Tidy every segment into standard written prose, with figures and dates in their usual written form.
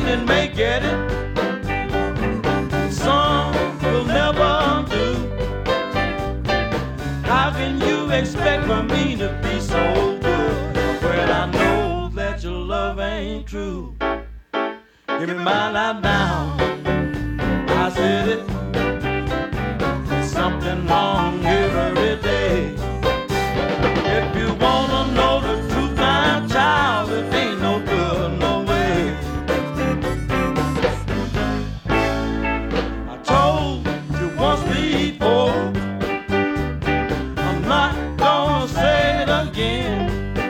Many may get it, some will never do. How can you expect for me to be so good when I know that your love ain't true? Give me my life now, I said it. There's something wrong every day. If you wanna know the truth, my child, it ain't no good, no way. I told you once before, I'm not gonna say it again.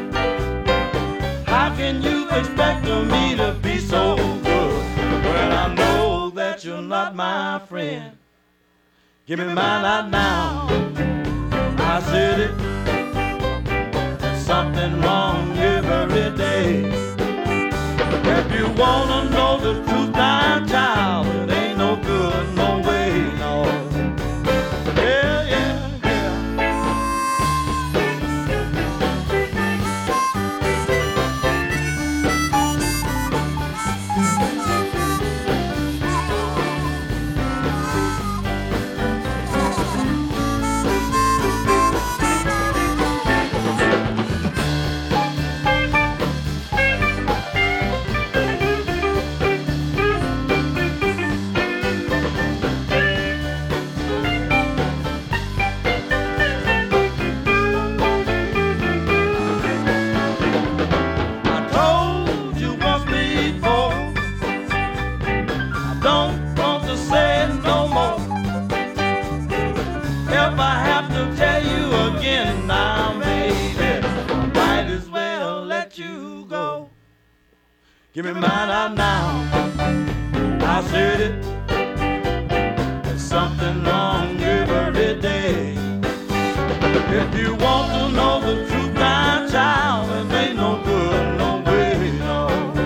How can you expect me to be so good when I know that you're not my friend? Give me my life now, I said it. There's something wrong every day. If you wanna know the truth, my child, it ain't no good, no way, no. Yeah, yeah, yeah. If I have to tell you again now, baby, I might as well let you go. Give me my life now, I said it. There's something wrong every day. If you want to know the truth, my child, it ain't no good, no way, no.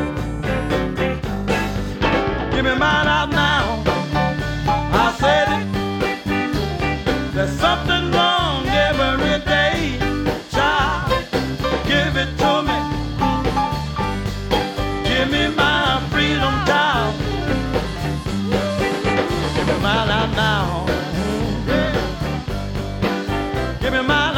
Give me my life now, I said it. There's something wrong every day, child. Give it to me. Give me my freedom, child. Give me my life now. Yeah. Give me my